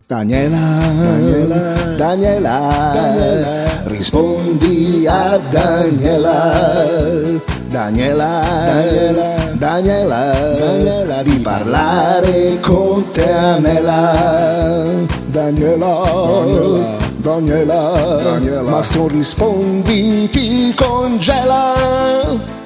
Daniela, Daniela, rispondi a Daniela, Daniela, Daniela, di parlare con te Anela, Daniela, Daniela, ma se non rispondi ti congela.